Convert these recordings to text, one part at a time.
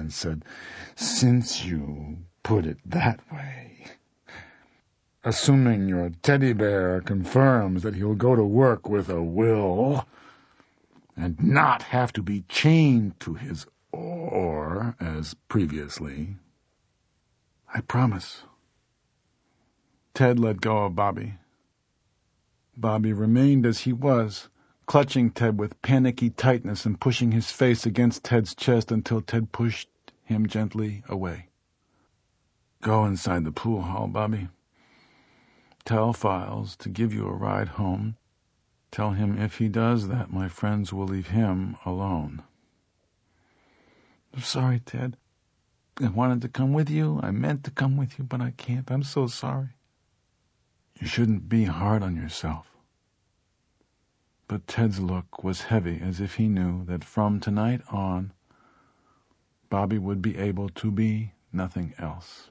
and said, "Since you put it that way, assuming your teddy bear confirms that he'll go to work with a will and not have to be chained to his oar as previously, I promise." Ted let go of Bobby. Bobby remained as he was, clutching Ted with panicky tightness and pushing his face against Ted's chest until Ted pushed him gently away. "Go inside the pool hall, Bobby. Tell Files to give you a ride home. Tell him if he does that, my friends will leave him alone." "I'm sorry, Ted. I wanted to come with you. I meant to come with you, but I can't. I'm so sorry." "You shouldn't be hard on yourself." But Ted's look was heavy, as if he knew that from tonight on, Bobby would be able to be nothing else.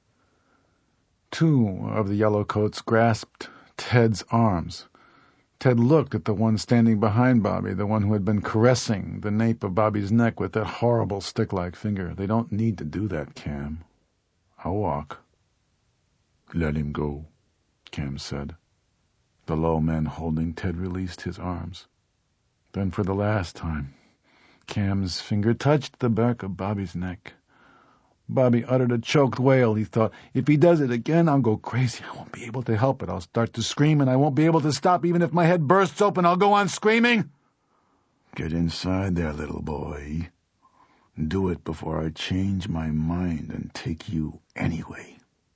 Two of the yellowcoats grasped Ted's arms. Ted looked at the one standing behind Bobby, the one who had been caressing the nape of Bobby's neck with that horrible stick-like finger. "They don't need to do that, Cam. I'll walk." "Let him go," Cam said. The low man holding Ted released his arms. Then for the last time, Cam's finger touched the back of Bobby's neck. Bobby uttered a choked wail. He thought, "If he does it again, I'll go crazy. I won't be able to help it. I'll start to scream, and I won't be able to stop. Even if my head bursts open, I'll go on screaming." "Get inside there, little boy. Do it before I change my mind and take you anyway."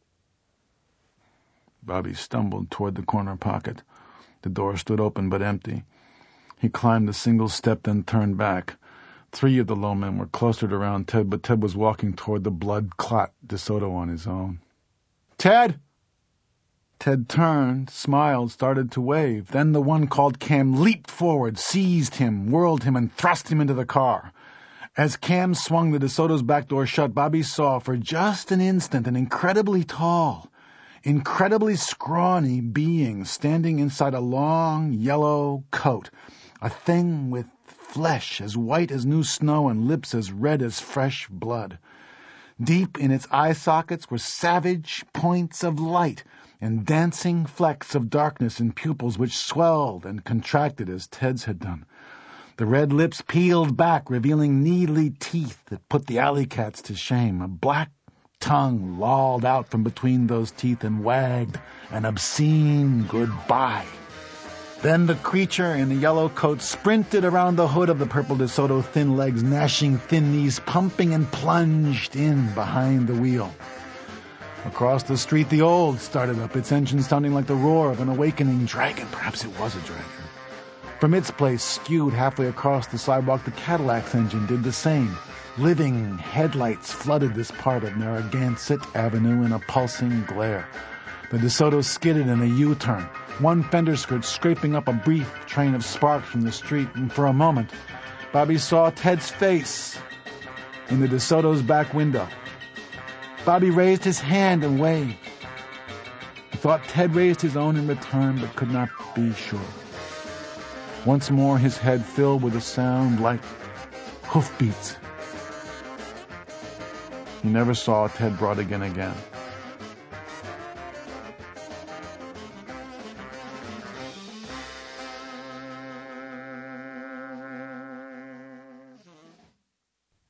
Bobby stumbled toward the corner pocket. The door stood open but empty. He climbed a single step, then turned back. Three of the low men were clustered around Ted, but Ted was walking toward the blood-clot DeSoto on his own. "Ted!" Ted turned, smiled, started to wave. Then the one called Cam leaped forward, seized him, whirled him, and thrust him into the car. As Cam swung the DeSoto's back door shut, Bobby saw for just an instant an incredibly tall, incredibly scrawny being standing inside a long yellow coat, a thing with flesh as white as new snow and lips as red as fresh blood. Deep in its eye sockets were savage points of light and dancing flecks of darkness in pupils which swelled and contracted as Ted's had done. The red lips peeled back, revealing needly teeth that put the alley cats to shame. A black tongue lolled out from between those teeth and wagged an obscene goodbye. Then the creature in the yellow coat sprinted around the hood of the purple DeSoto, thin legs gnashing, thin knees pumping, and plunged in behind the wheel. Across the street, the Old started up, its engine sounding like the roar of an awakening dragon. Perhaps it was a dragon. From its place, skewed halfway across the sidewalk, the Cadillac's engine did the same. Living headlights flooded this part of Narragansett Avenue in a pulsing glare. The DeSoto skidded in a U-turn, one fender skirt scraping up a brief train of sparks from the street, and for a moment, Bobby saw Ted's face in the DeSoto's back window. Bobby raised his hand and waved. He thought Ted raised his own in return, but could not be sure. Once more his head filled with a sound like hoofbeats. He never saw Ted Brautigan again.